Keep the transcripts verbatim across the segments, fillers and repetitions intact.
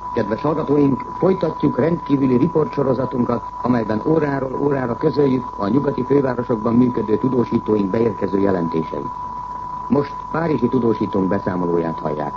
Kedves hallgatóink, folytatjuk rendkívüli riportsorozatunkat, amelyben óráról órára közöljük a nyugati fővárosokban működő tudósítóink beérkező jelentéseit. Most párizsi tudósítónk beszámolóját hallják.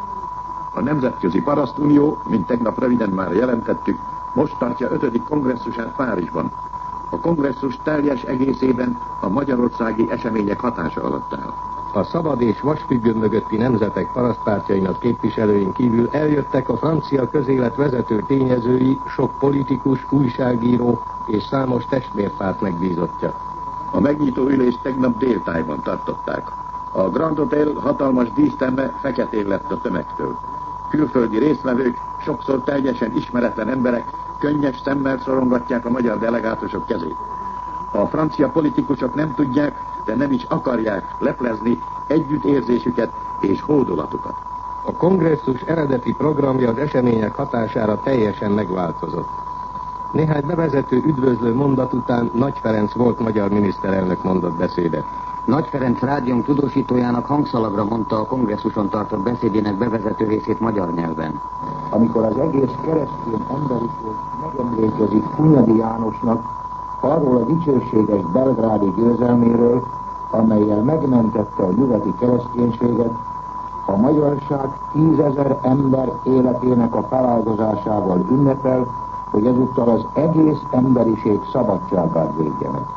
A Nemzetközi Parasztunió, mint tegnap röviden már jelentettük, most tartja ötödik kongresszusát Párizsban. A kongresszus teljes egészében a magyarországi események hatása alatt áll. A szabad és vasfüggöny mögötti nemzetek parasztpártjainak képviselőin kívül eljöttek a francia közélet vezető tényezői, sok politikus, újságíró és számos testvérpárt megbízottja. A megnyitó ülést tegnap déltájban tartották. A Grand Hotel hatalmas díszterme feketén lett a tömegtől. Külföldi résztvevők, sokszor teljesen ismeretlen emberek könnyes szemmel szorongatják a magyar delegátusok kezét. A francia politikusok nem tudják, de nem is akarják leplezni együttérzésüket és hódolatukat. A kongresszus eredeti programja az események hatására teljesen megváltozott. Néhány bevezető üdvözlő mondat után Nagy Ferenc volt magyar miniszterelnök mondott beszédet. Nagy Ferenc rádiónk tudósítójának hangszalagra mondta a kongresszuson tartott beszédének bevezető részét magyar nyelven. Amikor az egész keresztény emberiség megemlékezik Hunyadi Jánosnak arról a dicsőséges belgrádi győzelméről, amellyel megmentette a nyugati kereszténységet, a magyarság tízezer ember életének a feláldozásával ünnepel, hogy ezúttal az egész emberiség szabadságát védje meg.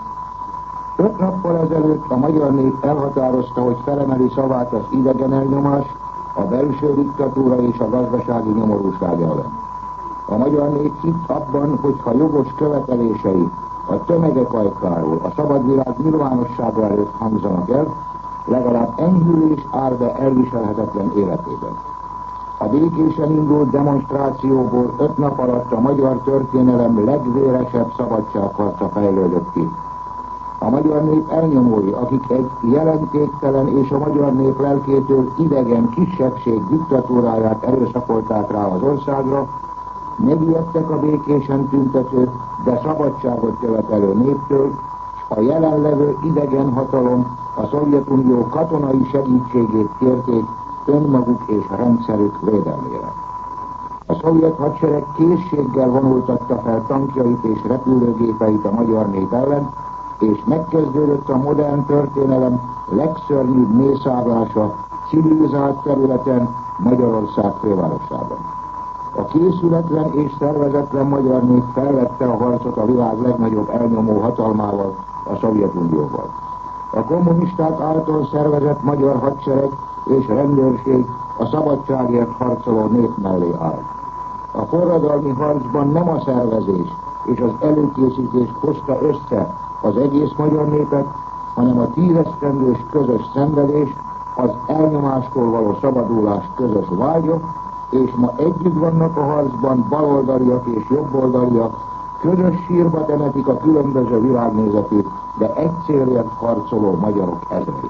Öt nappal ezelőtt a magyar nép elhatározta, hogy felemeli szavát az idegen elnyomás, a belső diktatúra és a gazdasági nyomorúság ellen. A magyar nép hitt abban, hogy ha jogos követelései a tömegek ajkáról, a szabad világ nyilvánossága előtt hangzanak el, legalább enyhülés áll be elviselhetetlen életében. A békésen indult demonstrációból öt nap alatt a magyar történelem legvéresebb szabadságharca fejlődött ki. A magyar nép elnyomói, akik egy jelentéktelen és a magyar nép lelkétől idegen kisebbség diktatúráját erőszakolták rá az országra, megijedtek a békésen tüntető, de szabadságot követelő néptől, a jelenlevő idegen hatalom a Szovjetunió katonai segítségét kérték önmaguk és rendszerük védelmére. A szovjet hadsereg készséggel vonultatta fel tankjait és repülőgépeit a magyar nép ellen, és megkezdődött a modern történelem legszörnyűbb mészárlása civilizált területen Magyarország fővárosában. A készületlen és szervezetlen magyar nép felvette a harcot a világ legnagyobb elnyomó hatalmával, a Szovjetunióval. A kommunisták által szervezett magyar hadsereg és rendőrség a szabadságért harcoló nép mellé áll. A forradalmi harcban nem a szervezés és az előkészítés hozta össze az egész magyar népet, hanem a tízesztendős közös szenvedés, az elnyomástól való szabadulás közös vágya, és ma együtt vannak a harcban baloldaliak és jobboldaliak, közös sírba temetik a különböző világnézetét, de egy célért harcoló magyarok ezrei.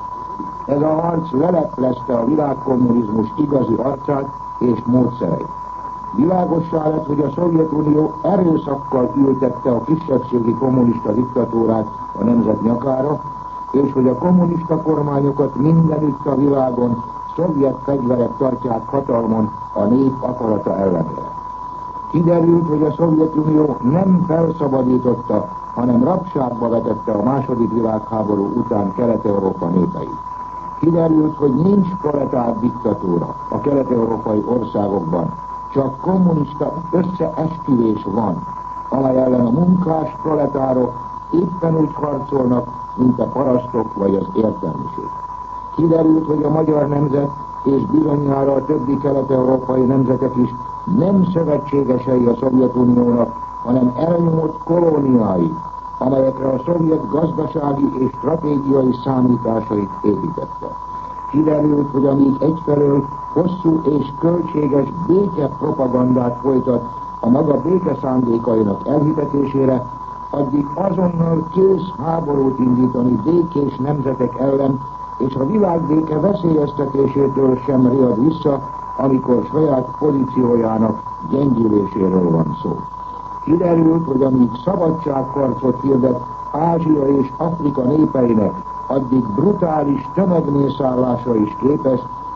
Ez a harc leleplezte a világkommunizmus igazi arcát és módszereit. Világossá lett, hogy a Szovjetunió erőszakkal ültette a kisebbségi kommunista diktatúrát a nemzet nyakára, és hogy a kommunista kormányokat mindenütt a világon szovjet fegyverek tartják hatalmon a nép akarata ellenére. Kiderült, hogy a Szovjetunió nem felszabadította, hanem rabságba vetette a második világháború után Kelet-Európa népeit. Kiderült, hogy nincs proletár diktatúra a kelet-európai országokban, csak kommunista összeesküvés van, amely ellen a munkás proletárok éppen úgy harcolnak, mint a parasztok vagy az értelmiség. Kiderült, hogy a magyar nemzet és bizonyára a többi kelet-európai nemzetek is nem szövetségesei a Szovjetuniónak, hanem elnyomott kolóniái, amelyekre a szovjet gazdasági és stratégiai számításait építette. Kiderült, hogy amíg egyfelől hosszú és költséges békepropagandát folytat a maga békeszándékainak elhitetésére, addig azonnal kész háborút indítani békés nemzetek ellen, és a világbéke veszélyeztetésétől sem riad vissza, amikor saját pozíciójának gyengüléséről van szó. Kiderült, hogy amíg szabadságharcot hirdet Ázsia és Afrika népeinek, addig brutális tömegmészárlásra is képes,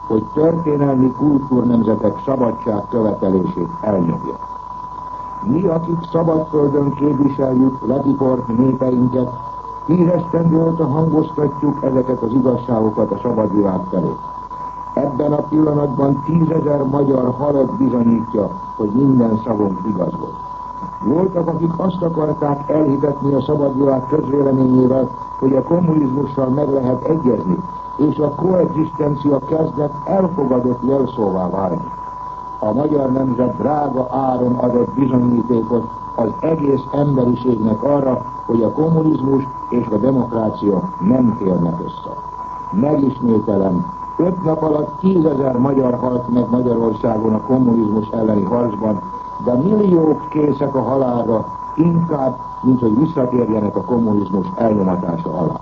hogy történelmi kultúrnemzetek szabadság követelését elnyomja. Mi, akik szabadföldön képviseljük letiport népeinket, tíz esztendő óta hangoztatjuk ezeket az igazságokat a szabad világ felé. Ebben a pillanatban tízezer magyar halott bizonyítja, hogy minden szavunk igaz volt. Voltak, akik azt akarták elhitetni a szabad világ közvéleményével, hogy a kommunizmussal meg lehet egyezni, és a koexisztencia kezdett elfogadott jelszóvá válni. A magyar nemzet drága áron adott bizonyítékot az egész emberiségnek arra, hogy a kommunizmus és a demokrácia nem férnek össze. Megismételem, öt nap alatt tízezer magyar halt meg Magyarországon a kommunizmus elleni harcban, de milliók készek a halálra, inkább, mint hogy visszatérjenek a kommunizmus elnyomatása alá.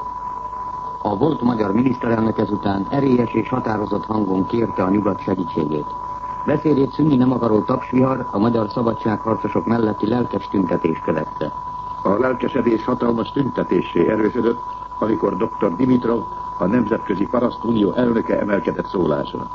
A volt magyar miniszterelnök ezután erélyes és határozott hangon kérte a nyugat segítségét. Beszédét szűnni nem akaró tapsvihar a magyar szabadságharcosok melletti lelkes tüntetés követte. A lelkesedés hatalmas tüntetéssé erősödött, amikor doktor Dimitrov, a Nemzetközi Parasztunió elnöke emelkedett szólásra.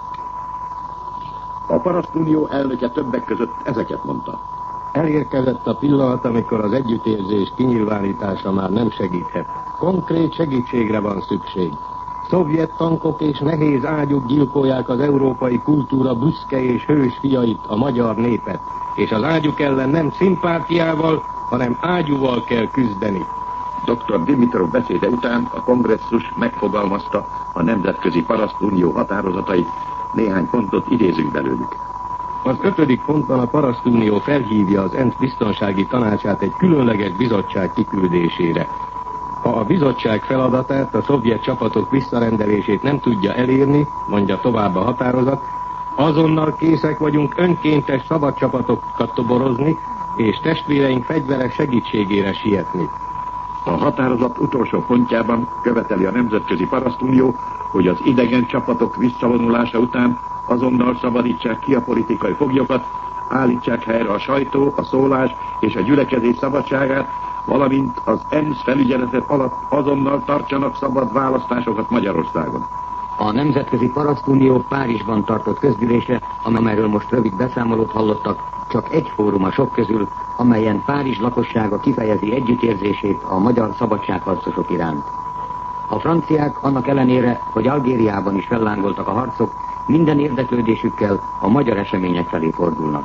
A Parasztunió elnöke többek között ezeket mondta. Elérkezett a pillanat, amikor az együttérzés kinyilvánítása már nem segíthet. Konkrét segítségre van szükség. Szovjet tankok és nehéz ágyuk gyilkolják az európai kultúra büszke és hős fiait, a magyar népet. És az ágyuk ellen nem szimpátiával, hanem ágyúval kell küzdeni. doktor Dimitrov beszéde után a kongresszus megfogalmazta a Nemzetközi Parasztunió határozatait, néhány pontot idézünk belőlük. Az ötödik pontban a Parasztunió felhívja az ENSZ biztonsági tanácsát egy különleges bizottság kiküldésére. Ha a bizottság feladatát, a szovjet csapatok visszarendelését nem tudja elérni, mondja tovább a határozat, azonnal készek vagyunk önkéntes szabad csapatokat toborozni, és testvéreink fegyveres segítségére sietni. A határozat utolsó pontjában követeli a Nemzetközi Parasztunió, hogy az idegen csapatok visszavonulása után azonnal szabadítsák ki a politikai foglyokat, állítsák helyre a sajtó, a szólás és a gyülekezés szabadságát, valamint az ENSZ felügyeletet alatt azonnal tartsanak szabad választásokat Magyarországon. A Nemzetközi Parasztunió Párizsban tartott közgyűlése, amelyről most rövid beszámolót hallottak, csak egy fórum a sok közül, amelyen Párizs lakossága kifejezi együttérzését a magyar szabadságharcosok iránt. A franciák annak ellenére, hogy Algériában is fellángoltak a harcok, minden érdeklődésükkel a magyar események felé fordulnak.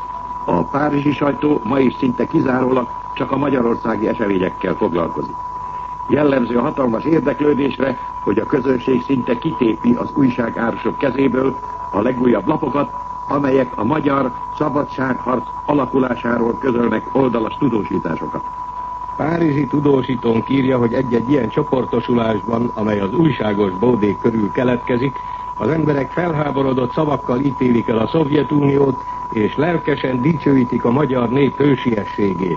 A párizsi sajtó ma is szinte kizárólag csak a magyarországi eseményekkel foglalkozik. Jellemző a hatalmas érdeklődésre, hogy a közönség szinte kitépi az újságárusok kezéből a legújabb lapokat, amelyek a magyar szabadságharc alakulásáról közölnek oldalas tudósításokat. Párizsi tudósítónk írja, hogy egy-egy ilyen csoportosulásban, amely az újságos bódék körül keletkezik, az emberek felháborodott szavakkal ítélik el a Szovjetuniót, és lelkesen dicsőítik a magyar nép hősiességét.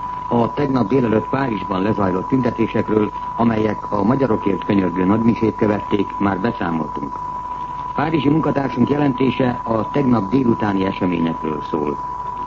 A tegnap délelőtt Párizsban lezajlott tüntetésekről, amelyek a magyarokért könyörgő nagymisét követték, már beszámoltunk. Párizsi munkatársunk jelentése a tegnap délutáni eseményekről szól.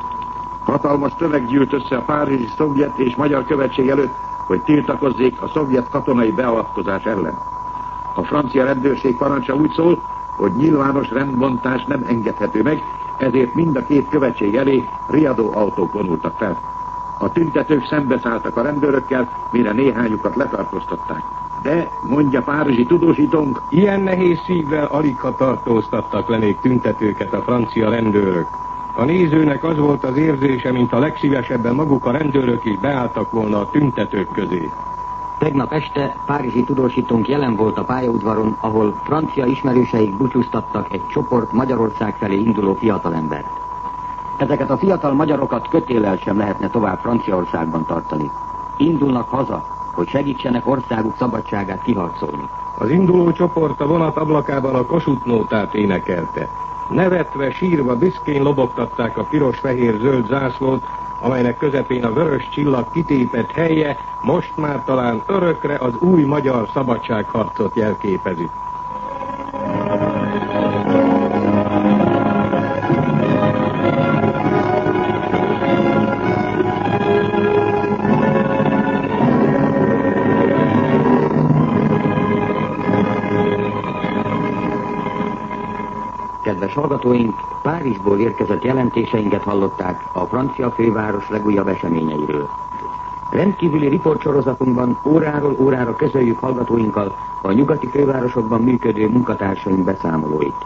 Hatalmas tömeg gyűlt össze a párizsi szovjet és magyar követség előtt, hogy tiltakozzék a szovjet katonai beavatkozás ellen. A francia rendőrség parancsa úgy szól, hogy nyilvános rendbontás nem engedhető meg, ezért mind a két követség elé riadó autók vonultak fel. A tüntetők szembeszálltak a rendőrökkel, mire néhányukat letartóztatták. De, mondja párizsi tudósítónk, ilyen nehéz szívvel alig ha tartóztattak le még tüntetőket a francia rendőrök. A nézőnek az volt az érzése, mint a legszívesebben maguk a rendőrök is beálltak volna a tüntetők közé. Tegnap este párizsi tudósítónk jelen volt a pályaudvaron, ahol francia ismerőseik búcsúztattak egy csoport Magyarország felé induló fiatalembert. Ezeket a fiatal magyarokat kötéllel sem lehetne tovább Franciaországban tartani. Indulnak haza, hogy segítsenek országuk szabadságát kiharcolni. Az induló csoport a vonat ablakában a Kossuth nótát énekelte. Nevetve, sírva, büszkén lobogtatták a piros-fehér-zöld zászlót, amelynek közepén a vörös csillag kitépett helye most már talán örökre az új magyar szabadságharcot jelképezi. hallgatóink, Párizsból érkezett jelentéseinket hallották a francia főváros legújabb eseményeiről. Rendkívüli riportsorozatunkban óráról órára közöljük hallgatóinkkal a nyugati fővárosokban működő munkatársaink beszámolóit.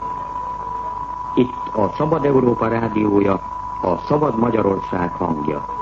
Szabad Európa rádiója, a Szabad Magyarország hangja.